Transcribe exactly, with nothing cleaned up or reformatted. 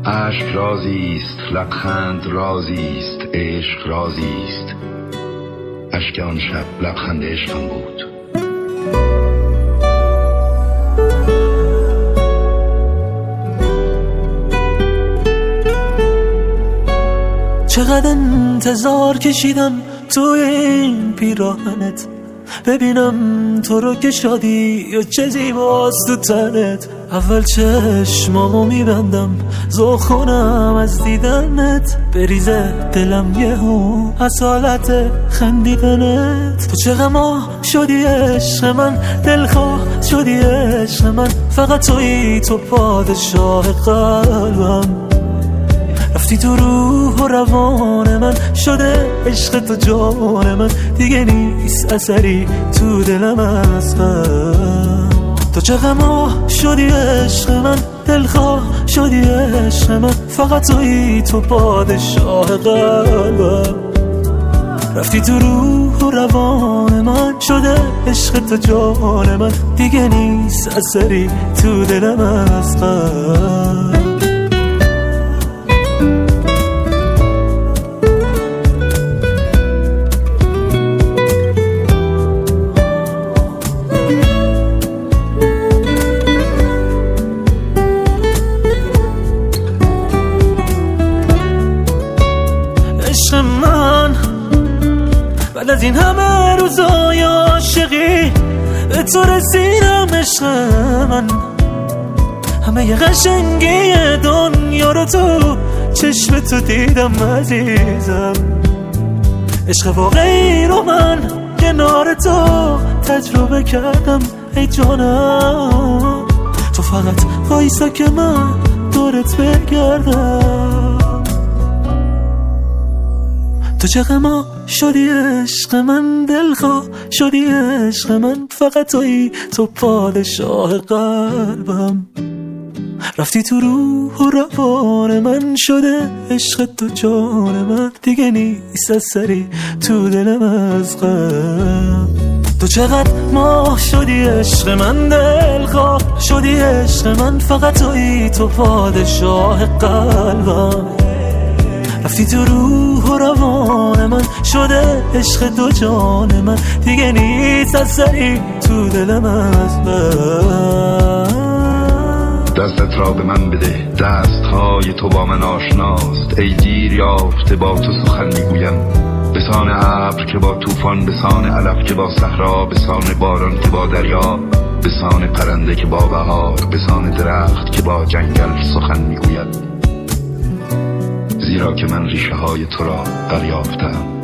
عشق رازیست، لبخند رازیست، عشق رازیست. اشک آن شب لبخند عشقم بود. چقدر انتظار کشیدم توی این پیراهنت، ببینم تو رو که شادی یا چه زیباست تو تنت. اول چشمامو میبندم ذوق کنم از دیدنت، بریزه دلم یهو از حالت خندیدنت. تو چه غما شدی عشق من، دلخواه شدی عشق من، فقط تویی تو پادشاه قلبم. رفتی تو روح و روان من، شده عشق تو جان من، دیگه نیست اثری تو دلم از غم. تو چه غما شدی عشق من، دلخواه شدی عشق من، فقط تویی تو پادشاه قلبم. رفتی تو روح و روان من، شده عشق تو جان من، دیگه نیست اثری تو دلم از غم. من بعد از این همه روزای عاشقی به تو رسیدم عشق من. همه ی قشنگی دنیا رو تو چشم تو دیدم عزیزم. عشق واقعی رو من کنار تو تجربه کردم ای جانم. تو فقط وایسا که من دورت بگردم. تو چه غما شدی عشق من، دلخواه شدی عشق من، فقط تویی تو پادشاه قلبم. رفتی تو روح و روان من، شده عشق تو جان من، دیگه نیست اثری تو دلم از غم. تو چقدر ماه شدی عشق من، دلخواه شدی عشق من، فقط تویی تو پادشاه قلبم. رفتی تو روح و روان من، شده عشق تو جان من، دیگه نیست اثری تو دلم از غم. دستت را به من بده، دستهای تو با من آشناست. ای گیر یافته با تو سخن میگویم، بسان ابر که با طوفان، بسان علف که با صحرا، بسان باران که با دریا، بسان پرنده که با بهار، بسان درخت که با جنگل سخن میگوید. زیرا که من ریشه های تو را دریافتم.